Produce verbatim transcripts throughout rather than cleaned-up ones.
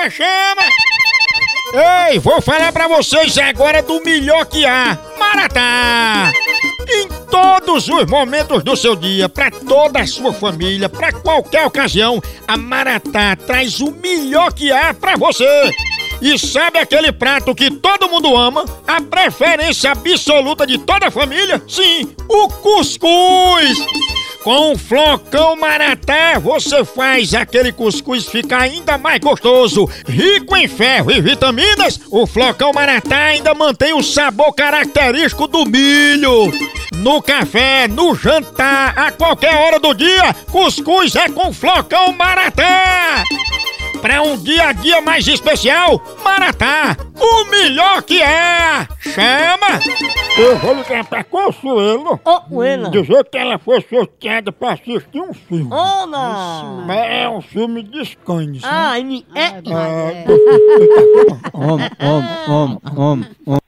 chama, chama! Ei, vou falar pra vocês agora do melhor que há, Maratá! Em todos os momentos do seu dia, pra toda a sua família, pra qualquer ocasião, a Maratá traz o melhor que há pra você! E sabe aquele prato que todo mundo ama? A preferência absoluta de toda a família? Sim, o cuscuz! Com o flocão Maratá, você faz aquele cuscuz ficar ainda mais gostoso. Rico em ferro e vitaminas, o flocão Maratá ainda mantém o sabor característico do milho. No café, no jantar, a qualquer hora do dia, cuscuz é com flocão Maratá. Para um dia a dia mais especial, Maratá, o melhor que é! Chama! Eu vou ligar pra Consuelo. Ô, Coelho! Dizer que ela foi sorteada pra assistir um filme. Oh, não! Mas é um filme de scans. Ah, ele é... Homem, homem, homem, homem, homem.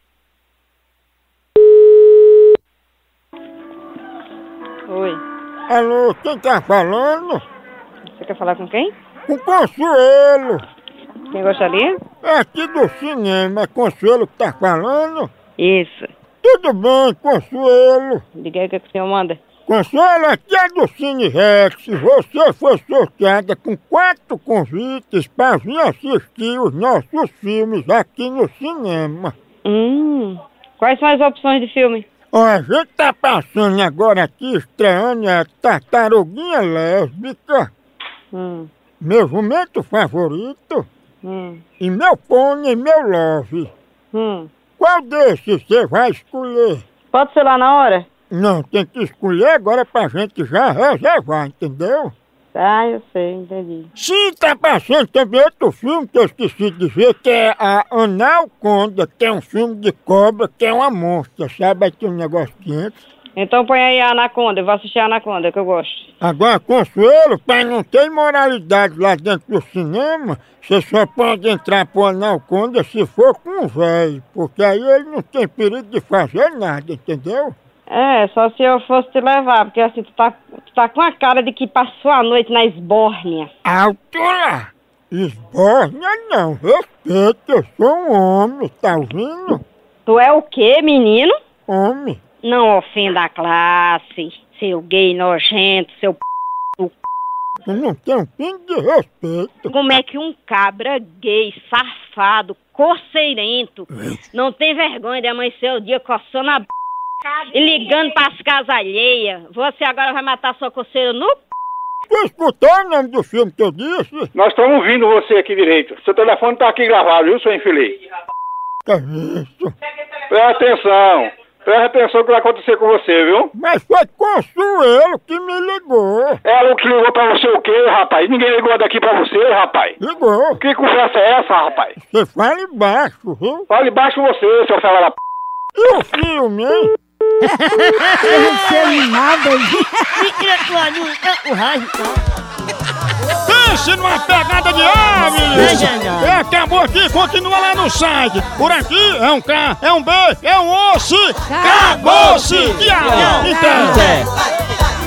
Oi, Alô, quem tá falando? você quer falar com quem? Com Consuelo. Quem gostaria? É aqui do cinema, é Consuelo que tá falando. Isso. Tudo bem, Consuelo? Diga aí o que, é que o senhor manda. Consuelo, aqui é do Cine Rex. Você foi sorteada com quatro convites para vir assistir os nossos filmes aqui no cinema. Hum, quais são as opções de filme? Ó, a gente tá passando agora aqui, estreando a Tartaruguinha Lésbica, Hum, meu jumento favorito, hum, e meu pônei, meu love. hum. Qual desses você vai escolher? Pode ser lá na hora? Não, tem que escolher agora pra gente já reservar, entendeu? Ah, eu sei, entendi. Sim, tá passando também outro filme que eu esqueci de dizer, que é a Anaconda, que é um filme de cobra, que é uma monstra, sabe? Aí tem um negócio quente. Então põe aí a Anaconda, eu vou assistir a Anaconda, que eu gosto. Agora, Consuelo, pra não ter imoralidade lá dentro do cinema, você só pode entrar pro Anaconda se for com um velho, porque aí ele não tem perigo de fazer nada, entendeu? É, só se eu fosse te levar, porque assim, tu tá, tu tá com a cara de que passou a noite na esbórnia. Altura! Esbórnia não, respeito, eu sou um homem, tá ouvindo? Tu é o quê, menino? Homem. Não ofenda a classe, seu gay nojento, seu p... Eu não tenho um pingo de respeito. Como é que um cabra gay, safado, coceirento, não tem vergonha de amanhecer o dia coçando a b... e ligando pras casas alheias? Você agora vai matar sua coceira no p... Tu escutou o nome do filme que eu disse? Nós estamos ouvindo você aqui direito. Seu telefone tá aqui gravado, viu, seu infeliz? Que isso? Presta atenção. Presta atenção no que vai acontecer com você, viu? Mas foi Consuelo que me ligou. Ela que ligou pra você o quê, rapaz? Ninguém ligou daqui pra você, rapaz. Ligou. Que conversa é essa, rapaz? Você fala embaixo, viu? Fale baixo você, seu fela da p... E o filme, hein? Eu não sei nada. Mentira, tua luz, o raio. Pense numa pegada de ave! É, acabou aqui, continua lá no site. Por aqui é um K, é um B, é um osso. Acabou-se! Tchau! Então.